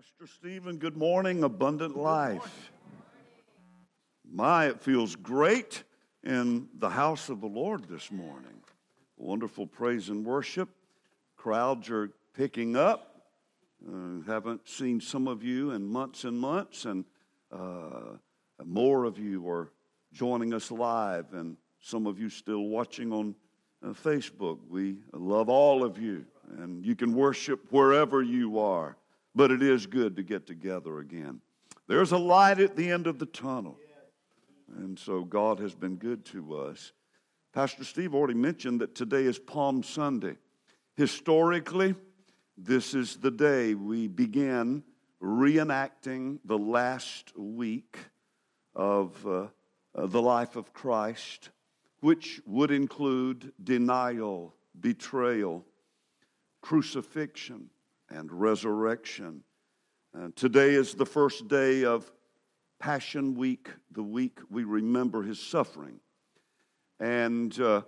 Pastor Stephen, good morning, Abundant Life. It feels great in the house of the Lord this morning. Wonderful praise and worship. Crowds are picking up. Haven't seen some of you in months and months, and more of you are joining us live, and some of you still watching on Facebook. We love all of you, and you can worship wherever you are. But it is good to get together again. There's a light at the end of the tunnel. And so God has been good to us. Pastor Steve already mentioned that today is Palm Sunday. Historically, this is the day we begin reenacting the last week of the life of Christ, which would include denial, betrayal, crucifixion, and resurrection. Today is the first day of Passion Week, the week we remember his suffering. And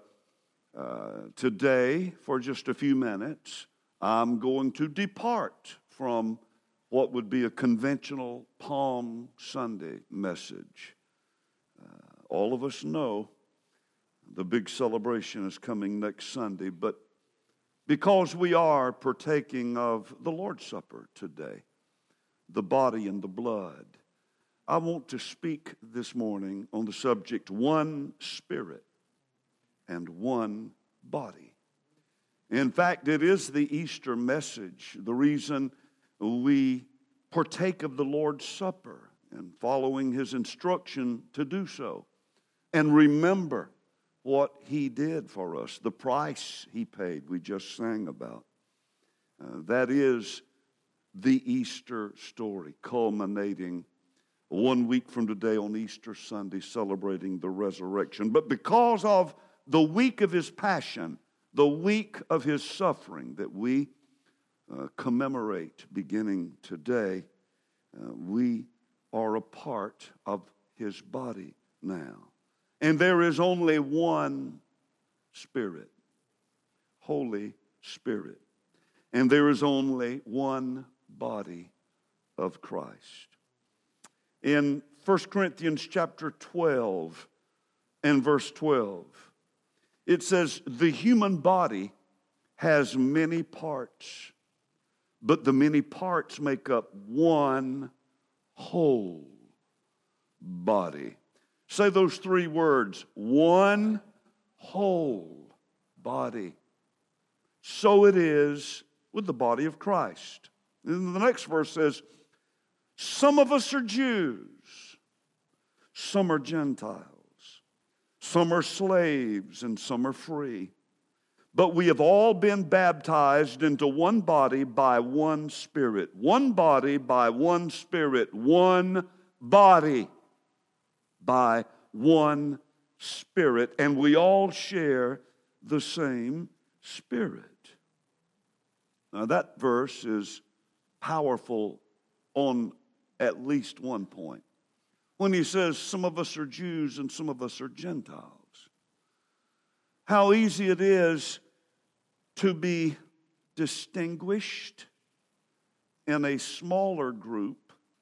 today, for just a few minutes, I'm going to depart from what would be a conventional Palm Sunday message. All of us know the big celebration is coming next Sunday, but because we are partaking of the Lord's Supper today, the body and the blood, I want to speak this morning on the subject, one spirit and one body. In fact, it is the Easter message, the reason we partake of the Lord's Supper and following his instruction to do so. And remember what he did for us, the price he paid, we just sang about. That is the Easter story, culminating 1 week from today on Easter Sunday, celebrating the resurrection. But because of the week of his passion, the week of his suffering that we commemorate beginning today, we are a part of his body now. And there is only one Spirit, Holy Spirit. And there is only one body of Christ. In 1 Corinthians chapter 12 and verse 12, it says, the human body has many parts, but the many parts make up one whole body. Say those three words, one whole body. So it is with the body of Christ. And the next verse says, some of us are Jews, some are Gentiles, some are slaves, and some are free. But we have all been baptized into one body by one Spirit. One body by one Spirit. One body by one Spirit, and we all share the same Spirit. Now that verse is powerful on at least one point. When he says some of us are Jews and some of us are Gentiles. How easy it is to be distinguished in a smaller group.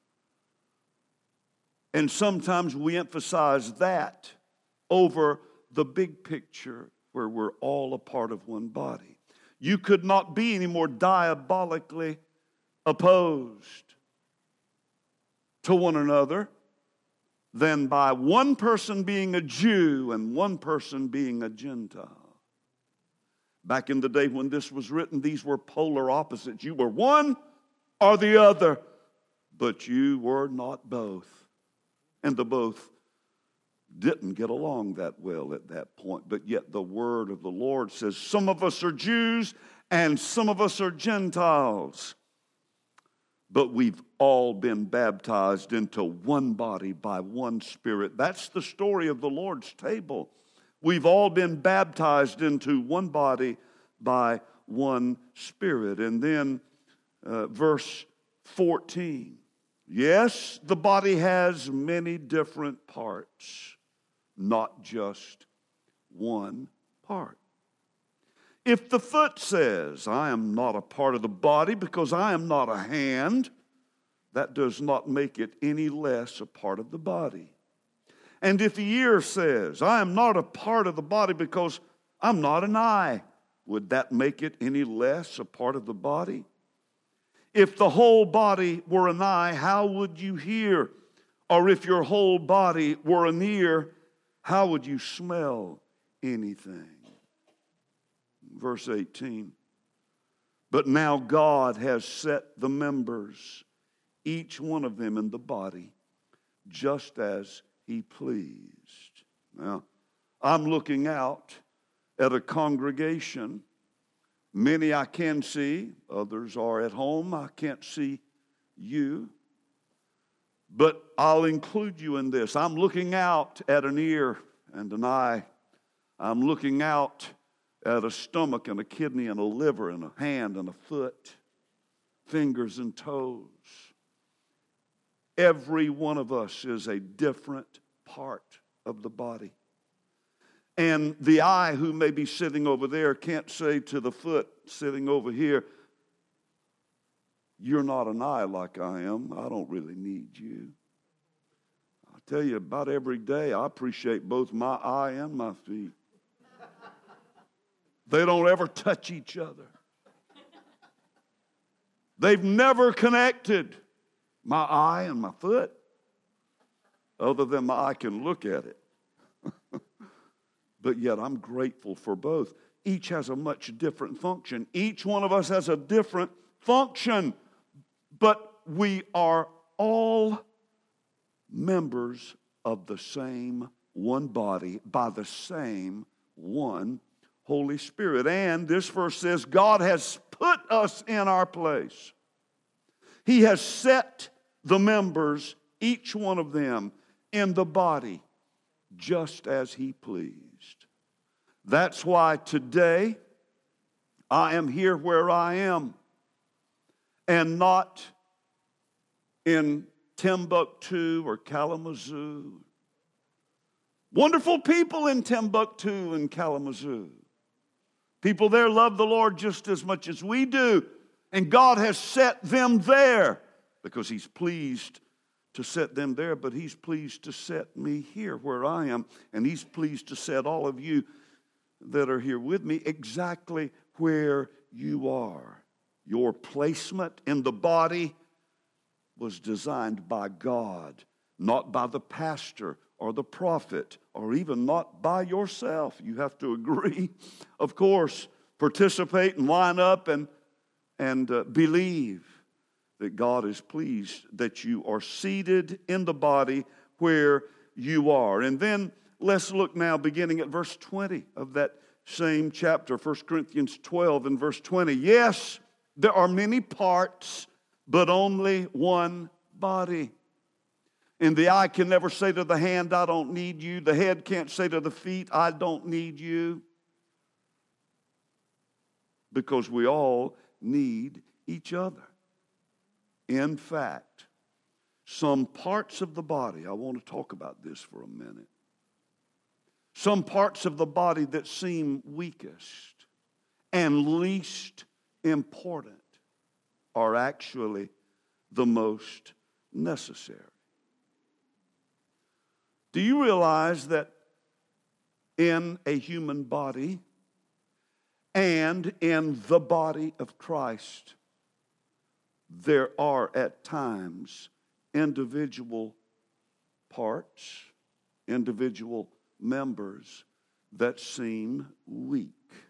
And sometimes we emphasize that over the big picture where we're all a part of one body. You could not be any more diabolically opposed to one another than by one person being a Jew and one person being a Gentile. Back in the day when this was written, these were polar opposites. You were one or the other, but you were not both. And the both didn't get along that well at that point. But yet the word of the Lord says some of us are Jews and some of us are Gentiles. But we've all been baptized into one body by one Spirit. That's the story of the Lord's table. We've all been baptized into one body by one Spirit. And then verse 14. Yes, the body has many different parts, not just one part. If the foot says, I am not a part of the body because I am not a hand, that does not make it any less a part of the body. And if the ear says, I am not a part of the body because I'm not an eye, would that make it any less a part of the body? If the whole body were an eye, how would you hear? Or if your whole body were an ear, how would you smell anything? Verse 18. But now God has set the members, each one of them in the body, just as He pleased. Now, I'm looking out at a congregation. Many I can see, others are at home. I can't see you. But I'll include you in this. I'm looking out at an ear and an eye. I'm looking out at a stomach and a kidney and a liver and a hand and a foot, fingers and toes. Every one of us is a different part of the body. And the eye who may be sitting over there can't say to the foot sitting over here, you're not an eye like I am. I don't really need you. I tell you, about every day I appreciate both my eye and my feet. They don't ever touch each other. They've never connected, my eye and my foot, other than my eye can look at it. But yet I'm grateful for both. Each has a much different function. Each one of us has a different function. But we are all members of the same one body by the same one Holy Spirit. And this verse says God has put us in our place. He has set the members, each one of them, in the body just as He pleased. That's why today I am here where I am and not in Timbuktu or Kalamazoo. Wonderful people in Timbuktu and Kalamazoo. People there love the Lord just as much as we do. And God has set them there because He's pleased to set them there, but He's pleased to set me here where I am. And He's pleased to set all of you that are here with me exactly where you are. Your placement in the body was designed by God, not by the pastor or the prophet, or even not by yourself. You have to agree, of course, participate and line up and believe that God is pleased that you are seated in the body where you are. And then let's look now beginning at verse 20 of that same chapter, 1 Corinthians 12 and verse 20. Yes, there are many parts, but only one body. And the eye can never say to the hand, I don't need you. The head can't say to the feet, I don't need you. Because we all need each other. In fact, some parts of the body, I want to talk about this for a minute. Some parts of the body that seem weakest and least important are actually the most necessary. Do you realize that in a human body and in the body of Christ, there are at times individual parts, individual members that seem weak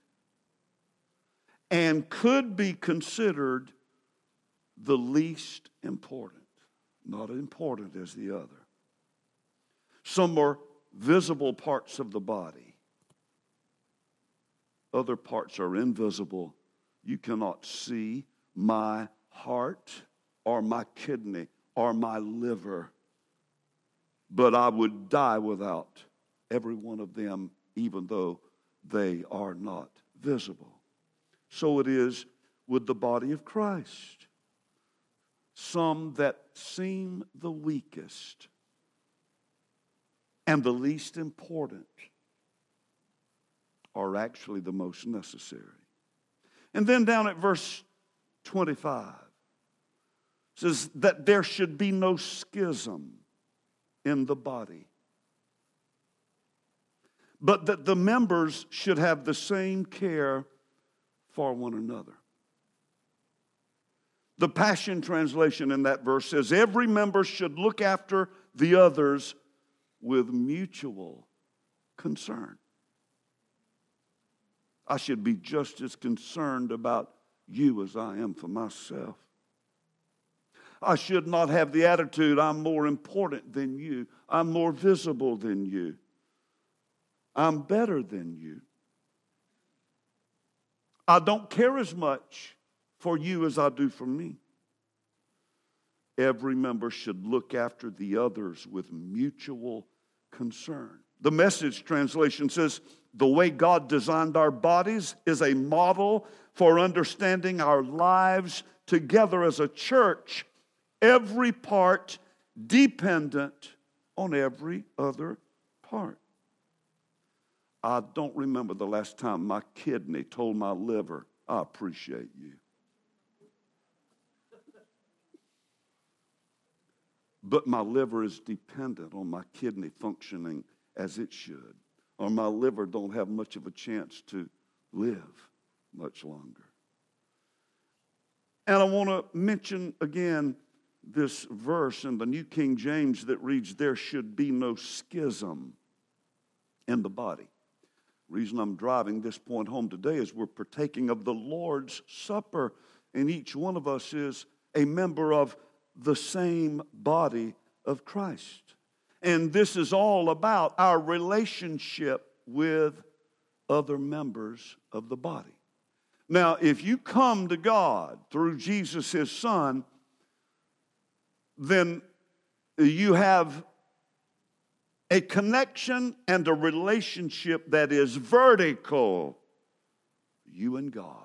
and could be considered the least important, not important as the other. Some are visible parts of the body. Other parts are invisible. You cannot see my heart or my kidney or my liver. But I would die without every one of them, even though they are not visible. So it is with the body of Christ. Some that seem the weakest and the least important are actually the most necessary. And then down at verse 25, says that there should be no schism in the body, but that the members should have the same care for one another. The Passion Translation in that verse says, every member should look after the others with mutual concern. I should be just as concerned about you as I am for myself. I should not have the attitude, I'm more important than you. I'm more visible than you. I'm better than you. I don't care as much for you as I do for me. Every member should look after the others with mutual concern. The Message translation says, the way God designed our bodies is a model for understanding our lives together as a church, every part dependent on every other part. I don't remember the last time my kidney told my liver, I appreciate you. But my liver is dependent on my kidney functioning as it should, or my liver don't have much of a chance to live much longer. And I want to mention again this verse in the New King James that reads, there should be no schism in the body. The reason I'm driving this point home today is we're partaking of the Lord's Supper, and each one of us is a member of the same body of Christ. And this is all about our relationship with other members of the body. Now, if you come to God through Jesus, His Son, then you have a connection and a relationship that is vertical, you and God.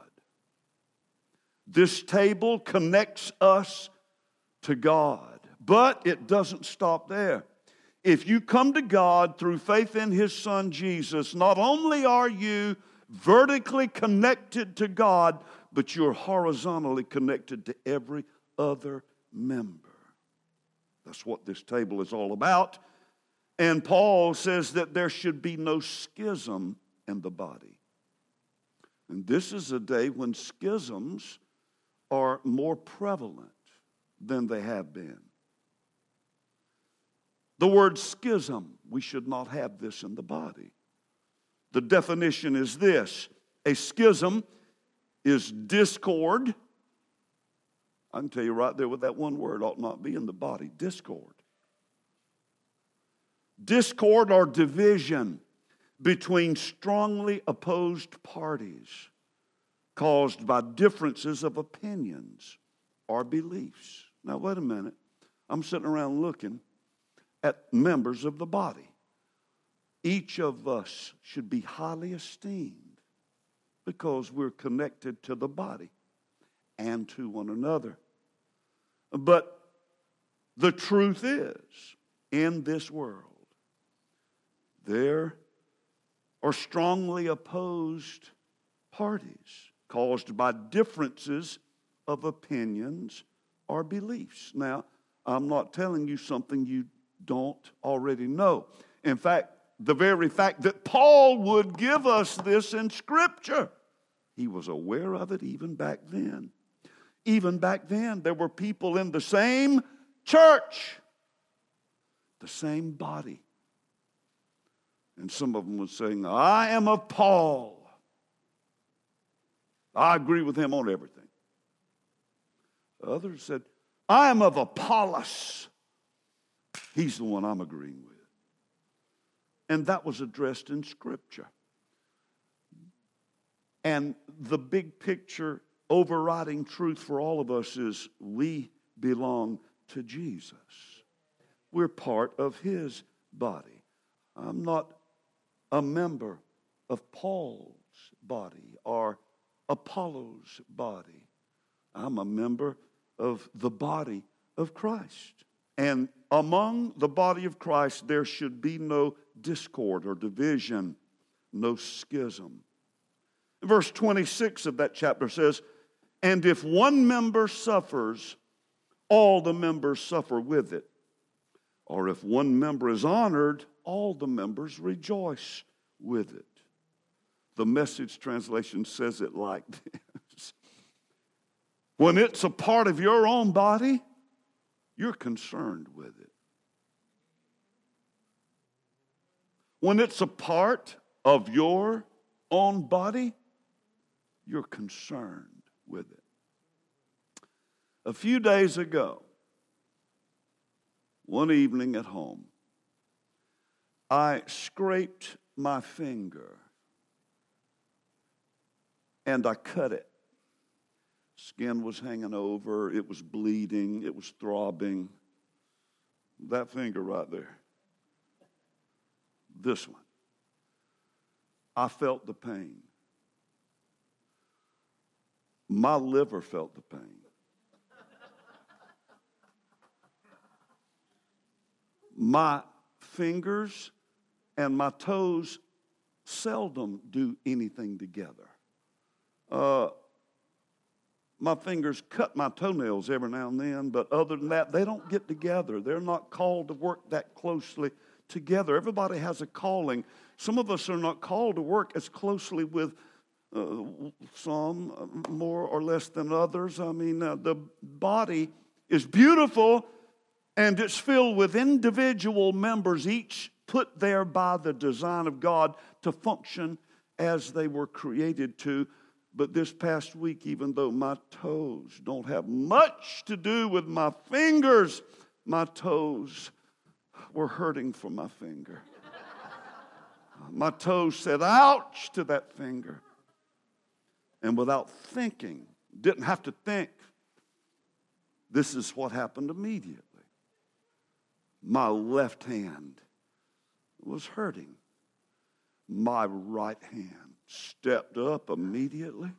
This table connects us to God, but it doesn't stop there. If you come to God through faith in His Son Jesus, not only are you vertically connected to God, but you're horizontally connected to every other member. That's what this table is all about. And Paul says that there should be no schism in the body. And this is a day when schisms are more prevalent than they have been. The word schism, we should not have this in the body. The definition is this: a schism is discord. I can tell you right there with that one word, ought not be in the body, discord. Discord or division between strongly opposed parties caused by differences of opinions or beliefs. Now, wait a minute. I'm sitting around looking at members of the body. Each of us should be highly esteemed because we're connected to the body and to one another. But the truth is, in this world, there are strongly opposed parties caused by differences of opinions or beliefs. Now, I'm not telling you something you don't already know. In fact, the very fact that Paul would give us this in Scripture, he was aware of it even back then. Even back then, there were people in the same church, the same body. And some of them were saying, I am of Paul. I agree with him on everything. Others said, I am of Apollos. He's the one I'm agreeing with. And that was addressed in Scripture. And the big picture overriding truth for all of us is we belong to Jesus. We're part of His body. I'm not a member of Paul's body or Apollo's body. I'm a member of the body of Christ. And among the body of Christ, there should be no discord or division, no schism. Verse 26 of that chapter says, and if one member suffers, all the members suffer with it. Or if one member is honored, all the members rejoice with it. The Message translation says it like this. When it's a part of your own body, you're concerned with it. When it's a part of your own body, you're concerned with it. A few days ago, one evening at home, I scraped my finger and I cut it. Skin was hanging over, it was bleeding, it was throbbing. That finger right there. This one. I felt the pain. My liver felt the pain. My fingers and my toes seldom do anything together. My fingers cut my toenails every now and then, but other than that, they don't get together. They're not called to work that closely together. Everybody has a calling. Some of us are not called to work as closely with some more or less than others. I mean, the body is beautiful and it's filled with individual members, each put there by the design of God to function as they were created to. But this past week, even though my toes don't have much to do with my fingers, my toes were hurting from my finger. My toes said, ouch, to that finger. And without thinking, didn't have to think, this is what happened immediately. My left hand was hurting. My right hand stepped up immediately,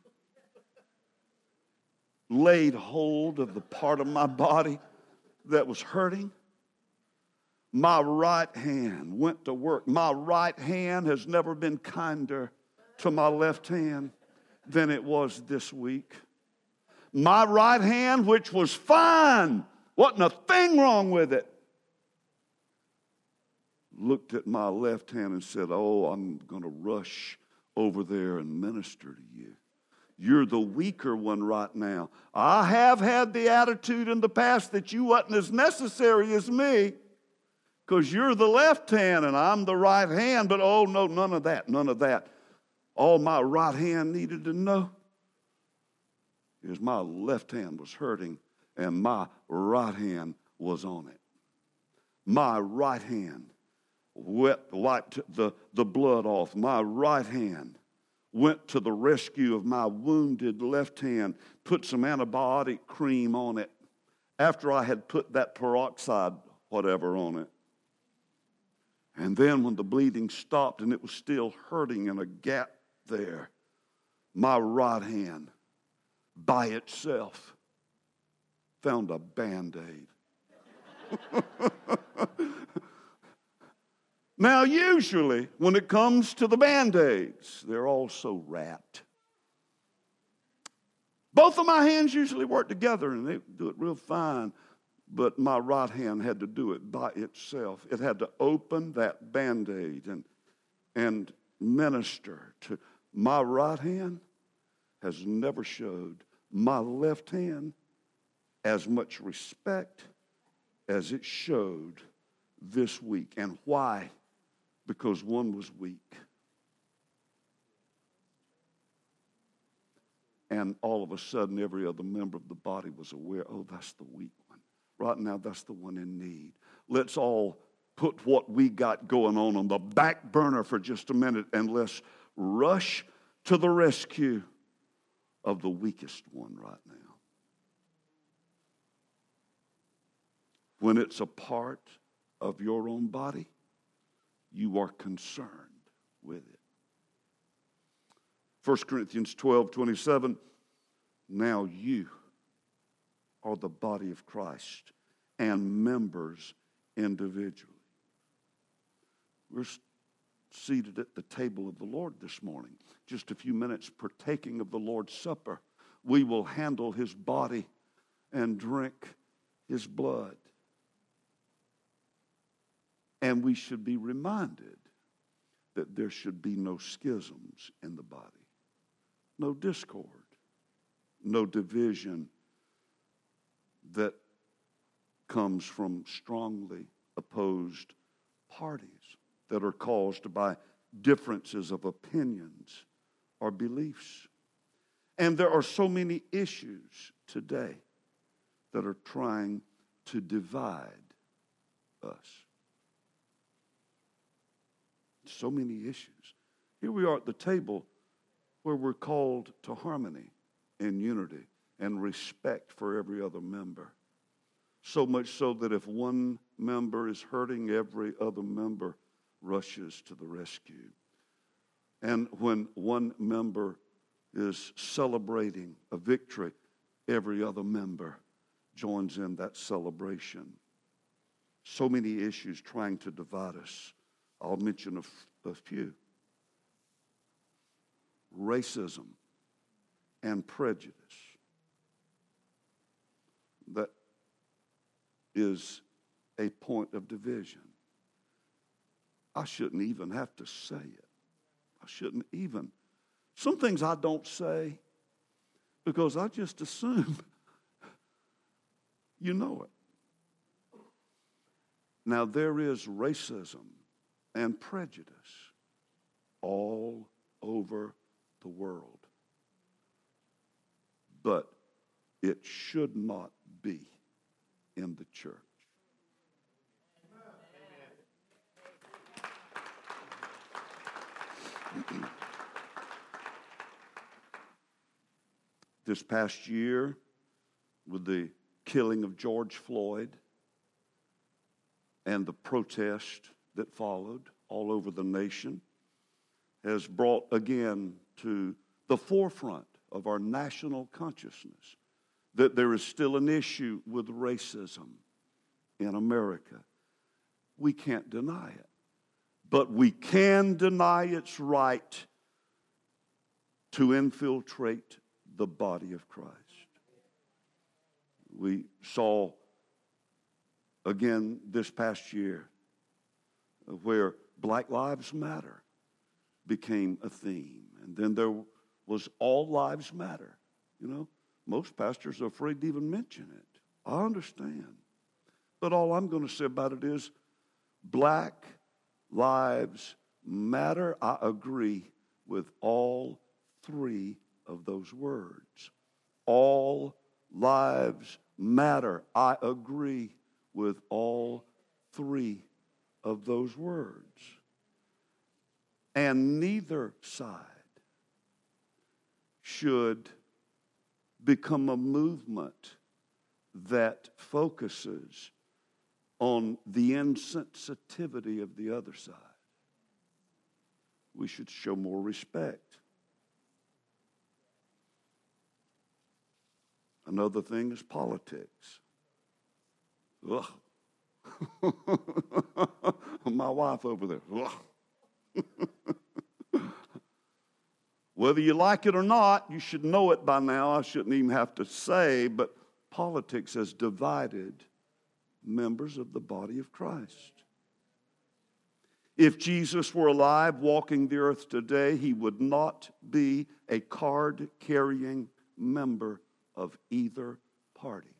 laid hold of the part of my body that was hurting. My right hand went to work. My right hand has never been kinder to my left hand than it was this week. My right hand, which was fine, wasn't a thing wrong with it, looked at my left hand and said, oh, I'm going to rush over there and minister to you. You're the weaker one right now. I have had the attitude in the past that you wasn't as necessary as me because you're the left hand and I'm the right hand. But oh, no, none of that, none of that. All my right hand needed to know is my left hand was hurting and my right hand was on it. My right hand wiped the blood off. My right hand went to the rescue of my wounded left hand, put some antibiotic cream on it after I had put that peroxide whatever on it. And then when the bleeding stopped and it was still hurting in a gap there, my right hand by itself found a Band-Aid. Now, usually, when it comes to the Band-Aids, they're all so wrapped. Both of my hands usually work together, and they do it real fine, but my right hand had to do it by itself. It had to open that Band-Aid and minister to my right hand has never showed my left hand as much respect as it showed this week. And why? Because one was weak. And all of a sudden, every other member of the body was aware, oh, that's the weak one. Right now, that's the one in need. Let's all put what we got going on the back burner for just a minute and let's rush to the rescue of the weakest one right now. When it's a part of your own body, you are concerned with it. 1 Corinthians 12:27, now you are the body of Christ and members individually. We're seated at the table of the Lord this morning. Just a few minutes partaking of the Lord's Supper. We will handle his body and drink his blood. And we should be reminded that there should be no schisms in the body, no discord, no division that comes from strongly opposed parties that are caused by differences of opinions or beliefs. And there are so many issues today that are trying to divide us. So many issues. Here we are at the table where we're called to harmony and unity and respect for every other member. So much so that if one member is hurting, every other member rushes to the rescue. And when one member is celebrating a victory, every other member joins in that celebration. So many issues trying to divide us. I'll mention a few. Racism and prejudice. That is a point of division. I shouldn't even have to say it. I shouldn't even. Some things I don't say because I just assume you know it. Now, there is racism and prejudice all over the world. But it should not be in the church. This past year, with the killing of George Floyd and the protest that followed all over the nation, has brought again to the forefront of our national consciousness that there is still an issue with racism in America. We can't deny it. But we can deny its right to infiltrate the body of Christ. We saw again this past year where Black Lives Matter became a theme. And then there was All Lives Matter. You know, most pastors are afraid to even mention it. I understand. But all I'm going to say about it is Black Lives Matter. I agree with all three of those words. All lives matter. I agree with all three of those words. And neither side should become a movement that focuses on the insensitivity of the other side. We should show more respect. Another thing is politics. Ugh. My wife over there. Ugh. Whether you like it or not, you should know it by now. I shouldn't even have to say, but politics has divided members of the body of Christ. If Jesus were alive walking the earth today, he would not be a card-carrying member of either party.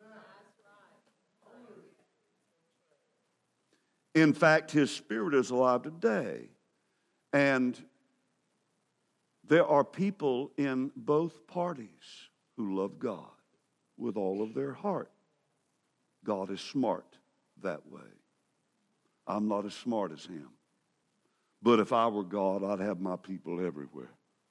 In fact, his spirit is alive today. And there are people in both parties who love God with all of their heart. God is smart that way. I'm not as smart as him. But if I were God, I'd have my people everywhere.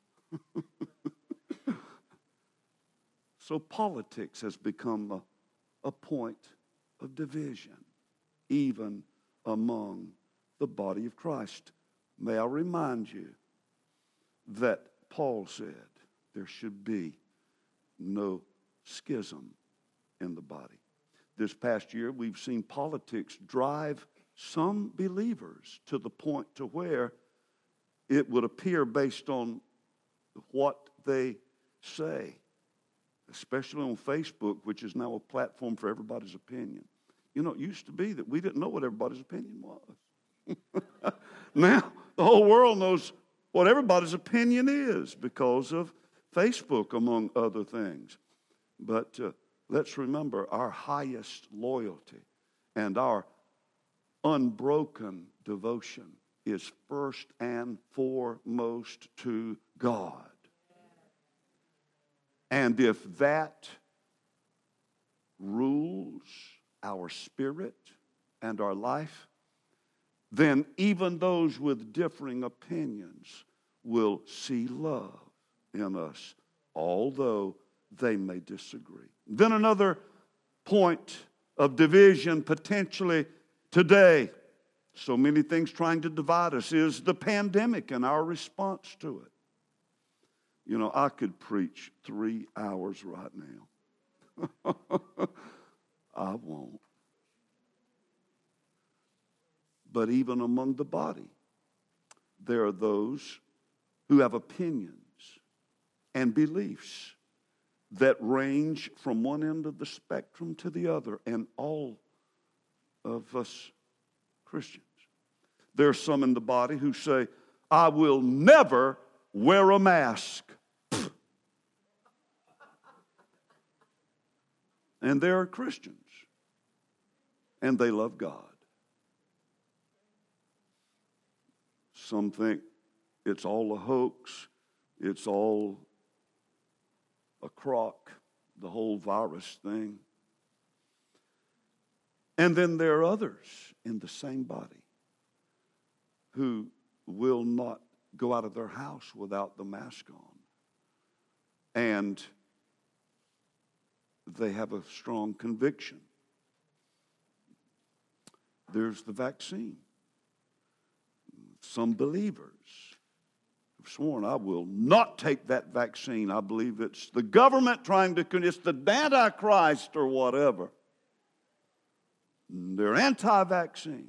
So politics has become a point of division, even among the body of Christ. May I remind you that Paul said there should be no schism in the body. This past year, we've seen politics drive some believers to the point to where it would appear based on what they say especially on Facebook, which is now a platform for everybody's opinion. You know, it used to be that we didn't know what everybody's opinion was. Now, the whole world knows what everybody's opinion is because of Facebook, among other things. But let's remember our highest loyalty and our unbroken devotion is first and foremost to God. And if that rules our spirit and our life, then even those with differing opinions will see love in us, although they may disagree. Then another point of division potentially today, so many things trying to divide us, is the pandemic and our response to it. You know, I could preach 3 hours right now. I won't. But even among the body, there are those who have opinions and beliefs that range from one end of the spectrum to the other, and all of us Christians. There are some in the body who say, I will never wear a mask. And they are Christians, and they love God. Some think it's all a hoax, it's all a crock, the whole virus thing. And then there are others in the same body who will not go out of their house without the mask on. And they have a strong conviction. There's the vaccine. Some believers have sworn, I will not take that vaccine. I believe it's the government trying to, it's the Antichrist or whatever. They're anti-vaccine.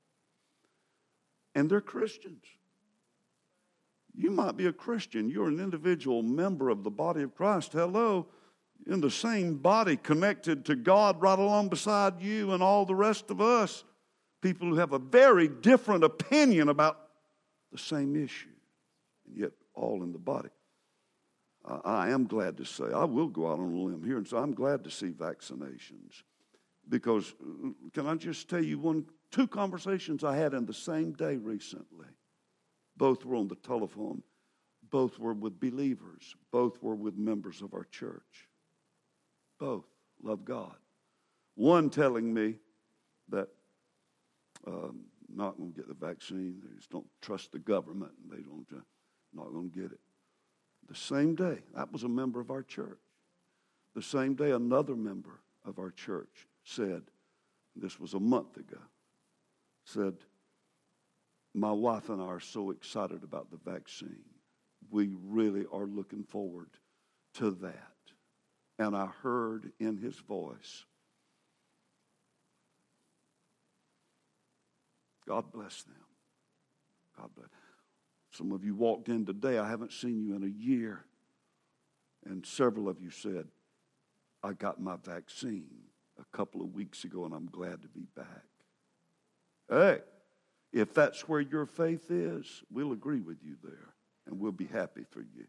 And they're Christians. You might be a Christian. You're an individual member of the body of Christ. Hello. In the same body, connected to God right along beside you and all the rest of us. People who have a very different opinion about the same issue. And yet all in the body. I am glad to say, I will go out on a limb here and say, I'm glad to see vaccinations. Because, can I just tell you two conversations I had in the same day recently. Both were on the telephone. Both were with believers. Both were with members of our church. Both love God. One telling me that not going to get the vaccine. They just don't trust the government. And they don't, not going to get it. The same day, that was a member of our church. The same day, another member of our church said, this was a month ago, said, my wife and I are so excited about the vaccine. We really are looking forward to that. And I heard in his voice, God bless them. God bless. Some of you walked in today, I haven't seen you in a year. And several of you said, I got my vaccine a couple of weeks ago and I'm glad to be back. Hey, if that's where your faith is, we'll agree with you there and we'll be happy for you.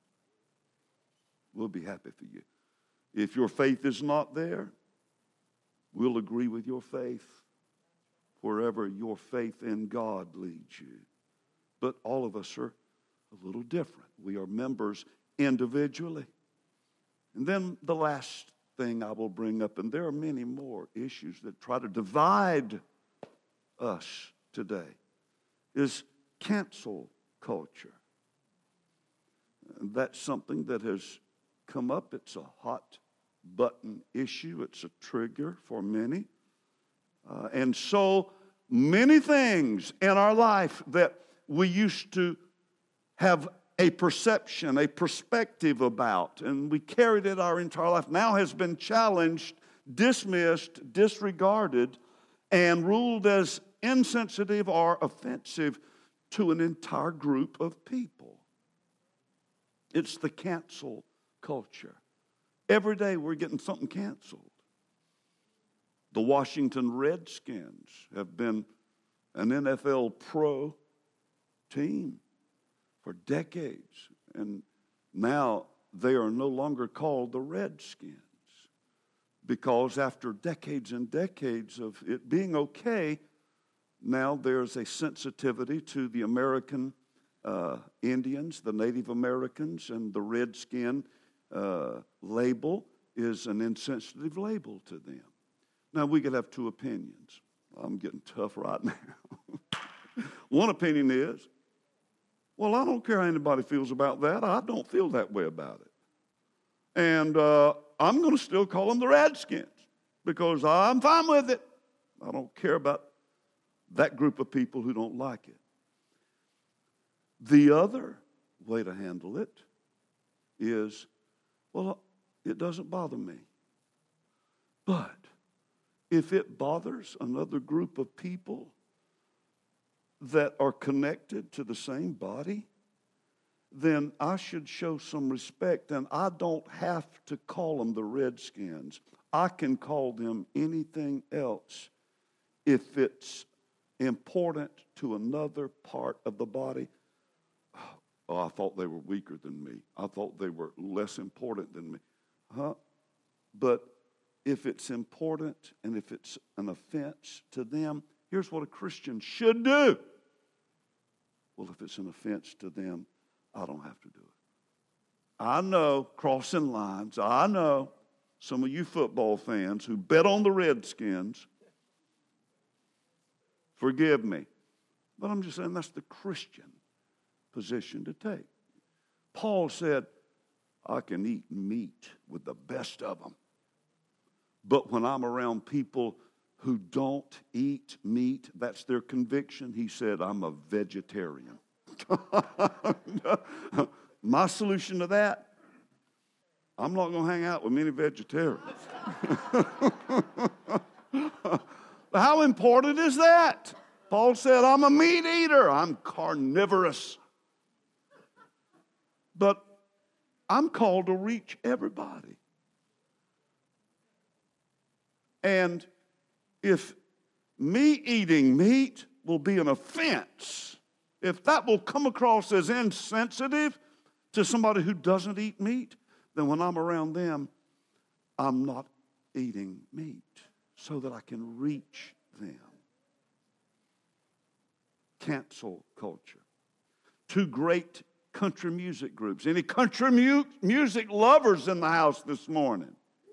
We'll be happy for you. If your faith is not there, we'll agree with your faith wherever your faith in God leads you. But all of us are a little different. We are members individually. And then the last thing I will bring up, and there are many more issues that try to divide us today, is cancel culture. And that's something that has come up. It's a hot button issue. It's a trigger for many. And so many things in our life that we used to have a perception, a perspective about, and we carried it our entire life, now has been challenged, dismissed, disregarded, and ruled as insensitive or offensive to an entire group of people. It's the cancel culture. Every day we're getting something canceled. The Washington Redskins have been an NFL pro team for decades, and now they are no longer called the Redskins because after decades and decades of it being okay, now there's a sensitivity to the American Indians, the Native Americans, and the Redskin label is an insensitive label to them. Now, we could have two opinions. I'm getting tough right now. One opinion is, well, I don't care how anybody feels about that. I don't feel that way about it. And I'm going to still call them the Redskins because I'm fine with it. I don't care about that group of people who don't like it. The other way to handle it is, well, it doesn't bother me. But if it bothers another group of people that are connected to the same body, then I should show some respect, and I don't have to call them the Redskins. I can call them anything else if it's important to another part of the body. Oh, I thought they were weaker than me. I thought they were less important than me. But if it's important and if it's an offense to them, here's what a Christian should do. Well, if it's an offense to them, I don't have to do it. I know, crossing lines, I know some of you football fans who bet on the Redskins, forgive me. But I'm just saying that's the Christian position to take. Paul said, I can eat meat with the best of them. But when I'm around people who don't eat meat, that's their conviction, he said, I'm a vegetarian. My solution to that, I'm not going to hang out with many vegetarians. How important is that? Paul said, I'm a meat eater. I'm carnivorous. But I'm called to reach everybody. And if me eating meat will be an offense, if that will come across as insensitive to somebody who doesn't eat meat, then when I'm around them, I'm not eating meat so that I can reach them. Cancel culture. Two great country music groups. Any country music lovers in the house this morning?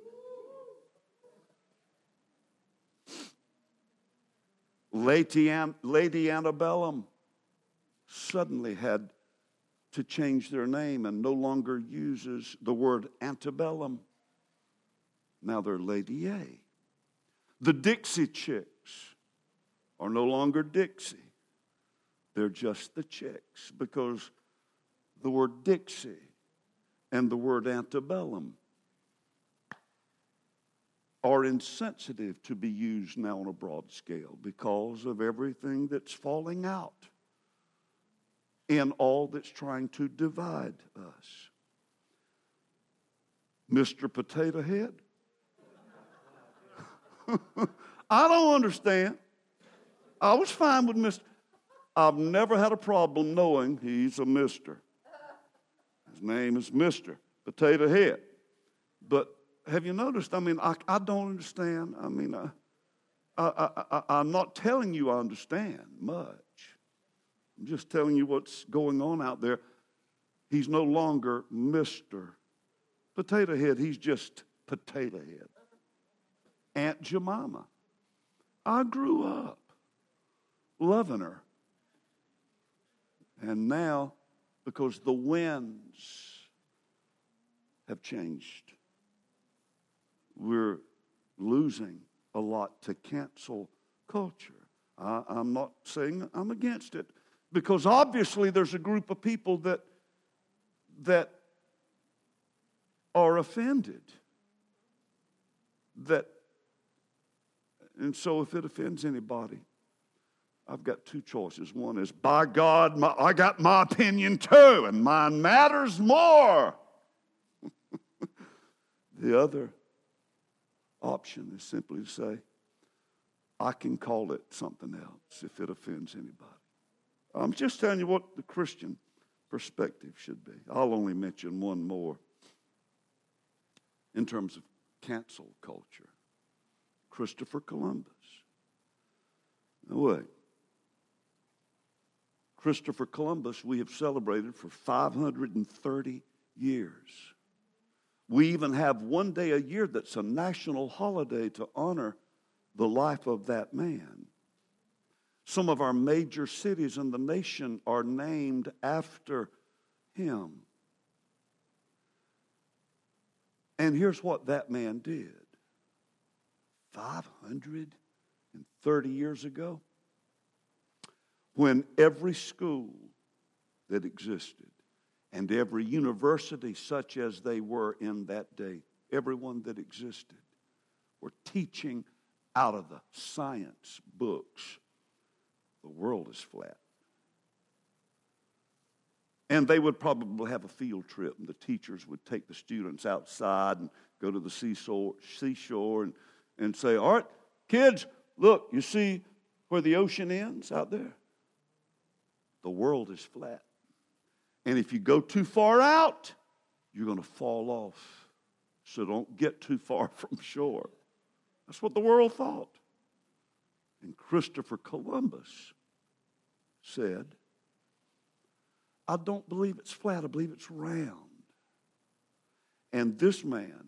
Lady Antebellum suddenly had to change their name and no longer uses the word antebellum. Now they're Lady A. The Dixie Chicks are no longer Dixie. They're just the Chicks because the word Dixie and the word antebellum are insensitive to be used now on a broad scale because of everything that's falling out in all that's trying to divide us. Mr. Potato Head? I don't understand. I was fine with Mr. I've never had a problem knowing he's a mister. His name is Mr. Potato Head. But have you noticed? I mean, I don't understand. I mean, I'm not telling you I understand much. I'm just telling you what's going on out there. He's no longer Mr. Potato Head. He's just Potato Head. Aunt Jemima. I grew up loving her. And now, because the winds have changed, we're losing a lot to cancel culture. I'm not saying I'm against it, because obviously there's a group of people that are offended. And so if it offends anybody, I've got two choices. One is, by God, I got my opinion too, and mine matters more The other option is simply to say, I can call it something else if it offends anybody. I'm just telling you what the Christian perspective should be. I'll only mention one more in terms of cancel culture. Christopher Columbus. Now wait. Christopher Columbus we have celebrated for 530 years. We even have one day a year that's a national holiday to honor the life of that man. Some of our major cities in the nation are named after him. And here's what that man did. 530 years ago, when every school that existed and every university such as they were in that day, everyone that existed, were teaching out of the science books, the world is flat. And they would probably have a field trip, and the teachers would take the students outside and go to the seashore and say, all right, kids, look, you see where the ocean ends out there? The world is flat. And if you go too far out, you're going to fall off. So don't get too far from shore. That's what the world thought. And Christopher Columbus said, I don't believe it's flat, I believe it's round. And this man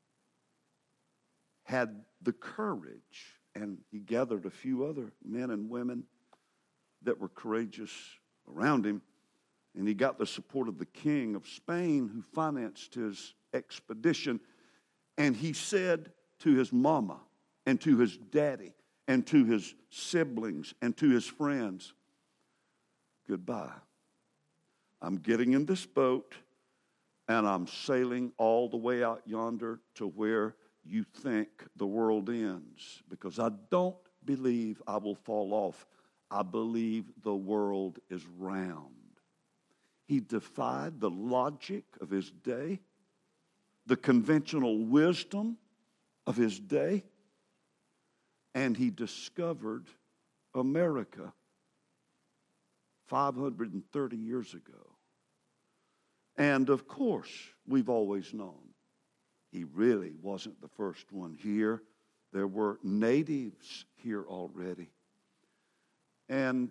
had the courage, and he gathered a few other men and women that were courageous around him, and he got the support of the king of Spain who financed his expedition. And he said to his mama and to his daddy and to his siblings and to his friends, goodbye. I'm getting in this boat and I'm sailing all the way out yonder to where you think the world ends, because I don't believe I will fall off. I believe the world is round. He defied the logic of his day, the conventional wisdom of his day, and he discovered America 530 years ago. And of course, we've always known he really wasn't the first one here. There were natives here already. And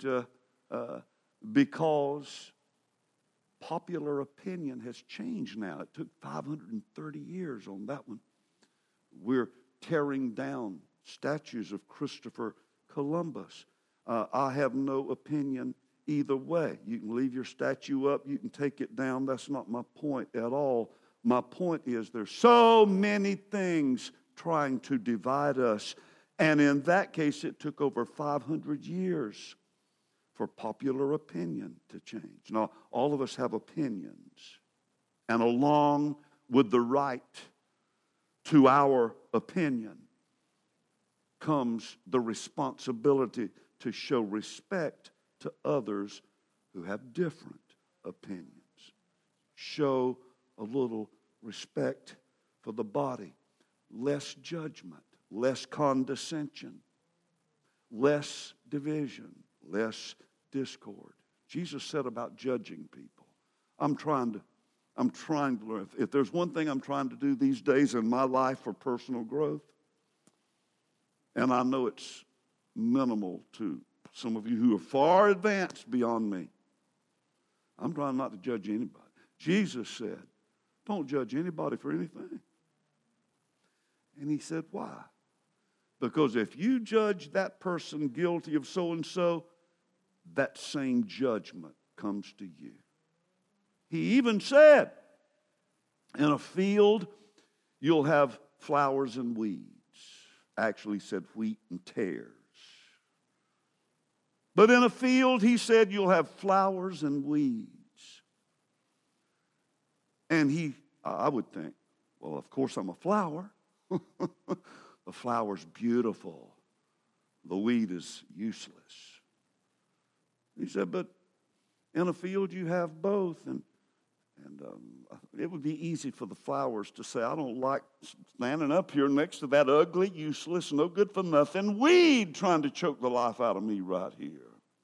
because popular opinion has changed now. It took 530 years on that one. We're tearing down statues of Christopher Columbus. I have no opinion either way. You can leave your statue up, you can take it down. That's not my point at all. My point is there's so many things trying to divide us. And in that case, it took over 500 years for popular opinion to change. Now, all of us have opinions. And along with the right to our opinion comes the responsibility to show respect to others who have different opinions. Show a little respect for the body. Less judgment, less condescension, less division, less discord. Jesus said about judging people, I'm trying to learn. If there's one thing I'm trying to do these days in my life for personal growth, and I know it's minimal to some of you who are far advanced beyond me, I'm trying not to judge anybody. Jesus said, don't judge anybody for anything. And he said, why? Because if you judge that person guilty of so-and-so, that same judgment comes to you. He even said, in a field, you'll have flowers and weeds. Actually said wheat and tares. But in a field, he said, you'll have flowers and weeds. And I would think, well, of course I'm a flower. The flower's beautiful. The weed is useless. He said, but in a field you have both. And And it would be easy for the flowers to say, I don't like standing up here next to that ugly, useless, no good for nothing weed trying to choke the life out of me right here.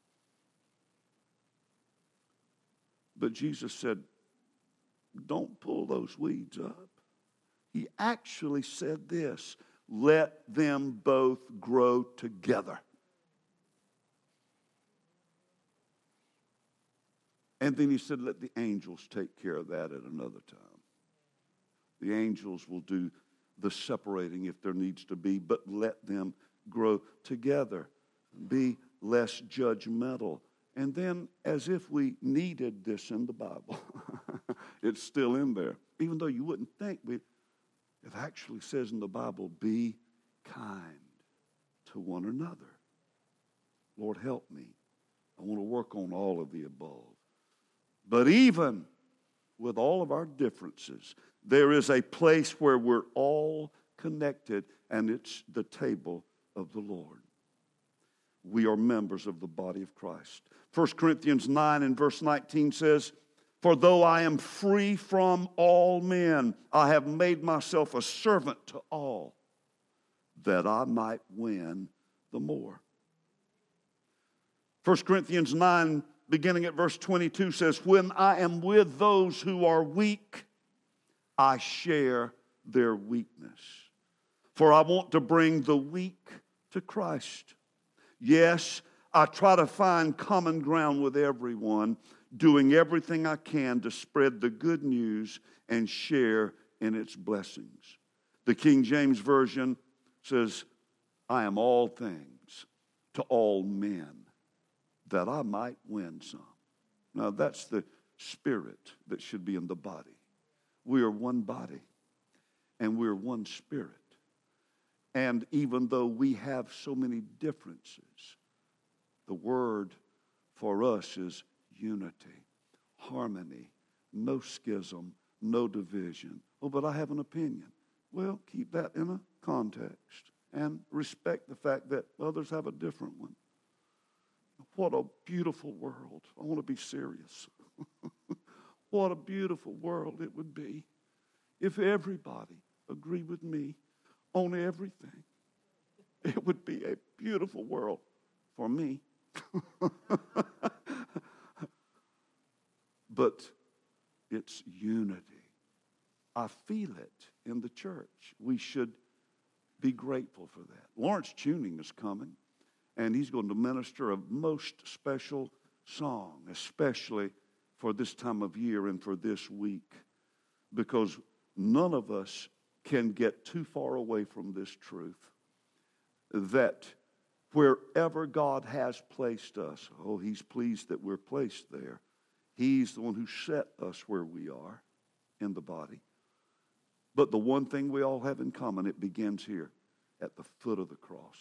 But Jesus said, don't pull those weeds up. He actually said this, let them both grow together. And then he said, let the angels take care of that at another time. The angels will do the separating if there needs to be, but let them grow together. Be less judgmental. And then, as if we needed this in the Bible, it's still in there. Even though you wouldn't think, it actually says in the Bible, be kind to one another. Lord, help me. I want to work on all of the above. But even with all of our differences, there is a place where we're all connected, and it's the table of the Lord. We are members of the body of Christ. 1 Corinthians 9 and verse 19 says, for though I am free from all men, I have made myself a servant to all, that I might win the more. 1 Corinthians 9, beginning at verse 22 says, when I am with those who are weak, I share their weakness. For I want to bring the weak to Christ. Yes, I try to find common ground with everyone, doing everything I can to spread the good news and share in its blessings. The King James Version says, I am all things to all men, that I might win some. Now that's the spirit that should be in the body. We are one body, and we're one spirit. And even though we have so many differences, the word for us is unity, harmony, no schism, no division. Oh, but I have an opinion. Well, keep that in a context and respect the fact that others have a different one. What a beautiful world. I want to be serious. What a beautiful world it would be if everybody agreed with me on everything. It would be a beautiful world for me. But it's unity. I feel it in the church. We should be grateful for that. Lawrence Tuning is coming, and he's going to minister a most special song, especially for this time of year and for this week, because none of us can get too far away from this truth that wherever God has placed us, oh, he's pleased that we're placed there. He's the one who set us where we are in the body. But the one thing we all have in common, it begins here at the foot of the cross.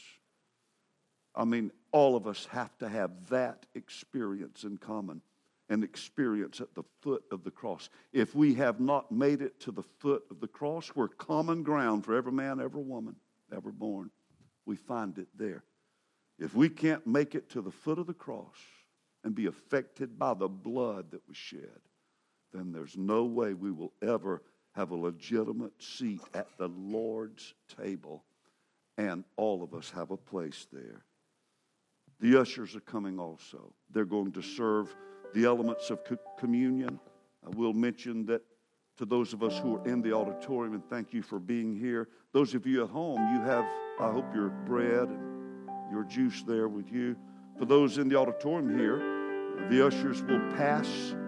I mean, all of us have to have that experience in common, an experience at the foot of the cross. If we have not made it to the foot of the cross, we're common ground for every man, every woman, ever born. We find it there. If we can't make it to the foot of the cross and be affected by the blood that was shed, then there's no way we will ever have a legitimate seat at the Lord's table, and all of us have a place there. The ushers are coming also. They're going to serve the elements of communion. I will mention that to those of us who are in the auditorium, and thank you for being here. Those of you at home, you have, I hope, your bread and your juice there with you. For those in the auditorium here, the ushers will pass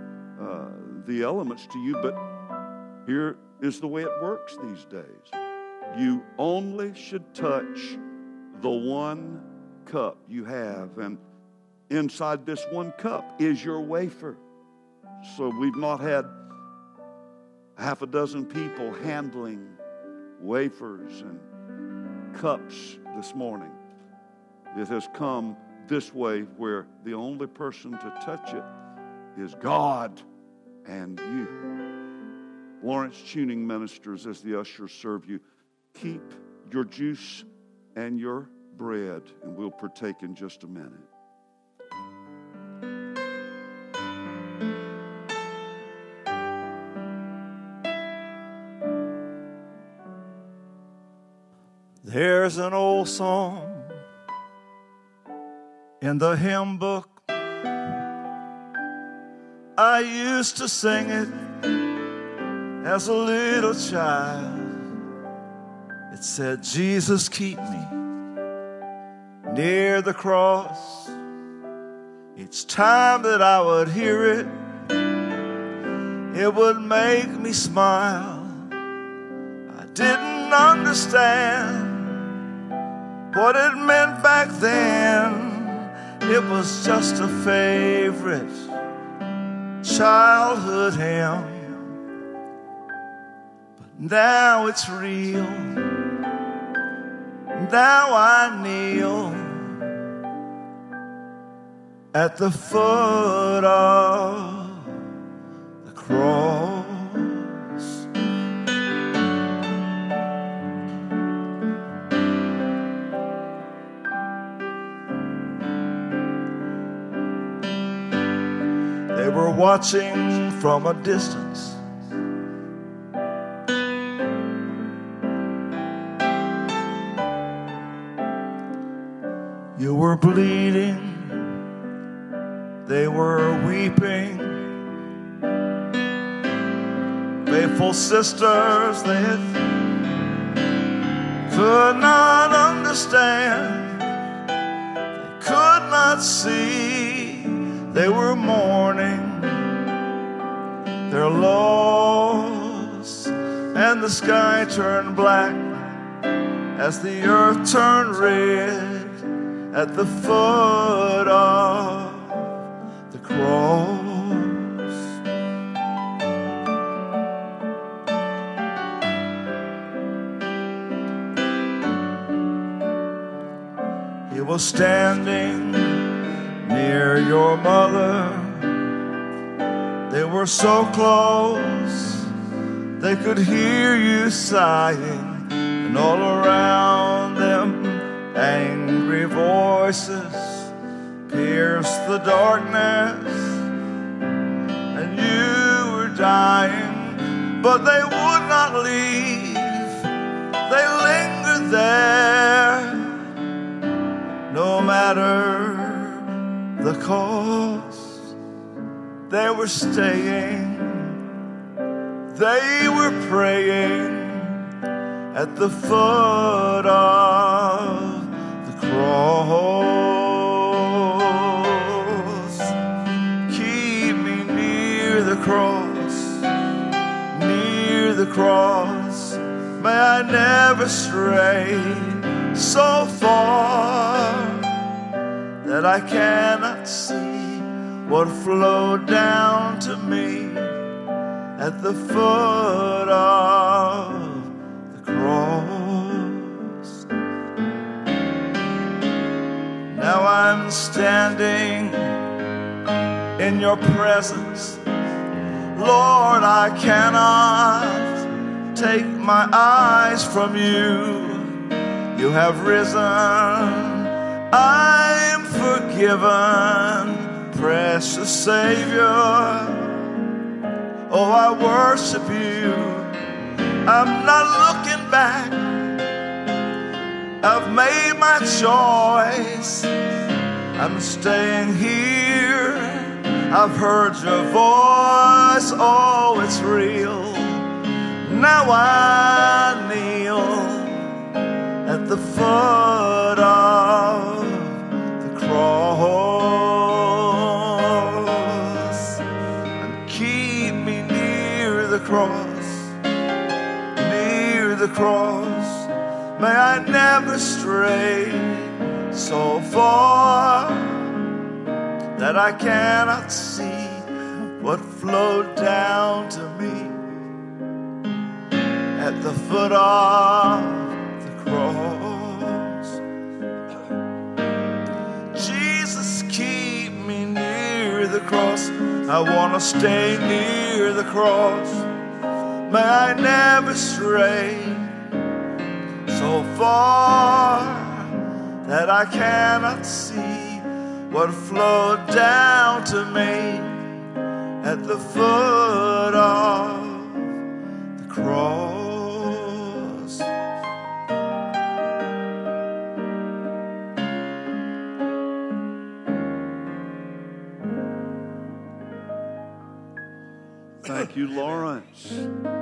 the elements to you, but here is the way it works these days. You only should touch the one cup you have, and inside this one cup is your wafer. So we've not had half a dozen people handling wafers and cups this morning. It has come this way where the only person to touch it is God and you. Lawrence Tuning ministers as the ushers serve you. Keep your juice and your bread, and we'll partake in just a minute. There's an old song in the hymn book. I used to sing it as a little child. It said, Jesus, keep me near the cross. Each time that I would hear it, it would make me smile. I didn't understand what it meant back then. It was just a favorite childhood hymn. But now it's real. Now I kneel at the foot of the cross. They were watching from a distance. You were bleeding. They were weeping. Faithful sisters, they could not understand. They could not see. They were mourning their loss, and the sky turned black as the earth turned red at the foot of the cross. He was standing near your mother. They were so close, they could hear you sighing, and all around them angry voices pierced the darkness, and you were dying, but they would not leave. They lingered there, no matter the cost. They were staying, they were praying at the foot of the cross. Keep me near the cross, near the cross. May I never stray so far that I cannot see what flowed down to me at the foot of the cross. Now I'm standing in your presence. Lord, I cannot take my eyes from you. You have risen, I am forgiven, precious Savior. Oh, I worship you. I'm not looking back. I've made my choice. I'm staying here. I've heard your voice. Oh, it's real. Now I kneel at the foot of the cross, and keep me near the cross, near the cross. May I never stray so far that I cannot see what flowed down to me at the foot of the cross. Jesus, keep me near the cross. I want to stay near the cross. May I never stray so far that I cannot see what flowed down to me at the foot of the cross. Thank you, Lawrence.